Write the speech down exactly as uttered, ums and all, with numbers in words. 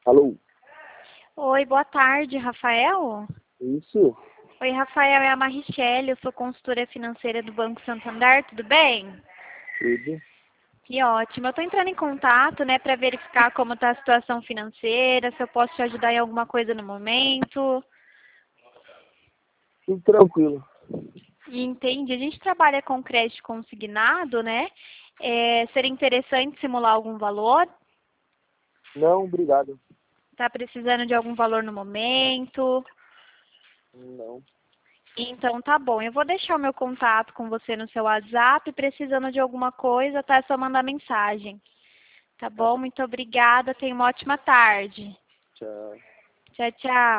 Alô? Oi, boa tarde, Rafael? Isso? Oi, Rafael, é a Marichelli, eu sou consultora financeira do Banco Santander, tudo bem? Tudo. Que ótimo. Eu estou entrando em contato, né, para verificar como está a situação financeira, se eu posso te ajudar em alguma coisa no momento. Tudo tranquilo. Entende? A gente trabalha com crédito consignado, né? É, seria interessante simular algum valor? Não, obrigado. Está precisando de algum valor no momento? Não. Então tá bom, eu vou deixar o meu contato com você no seu WhatsApp, precisando de alguma coisa, tá? É só mandar mensagem. Tá Tá bom? bom. Muito obrigada, tenha uma ótima tarde. Tchau. Tchau, tchau.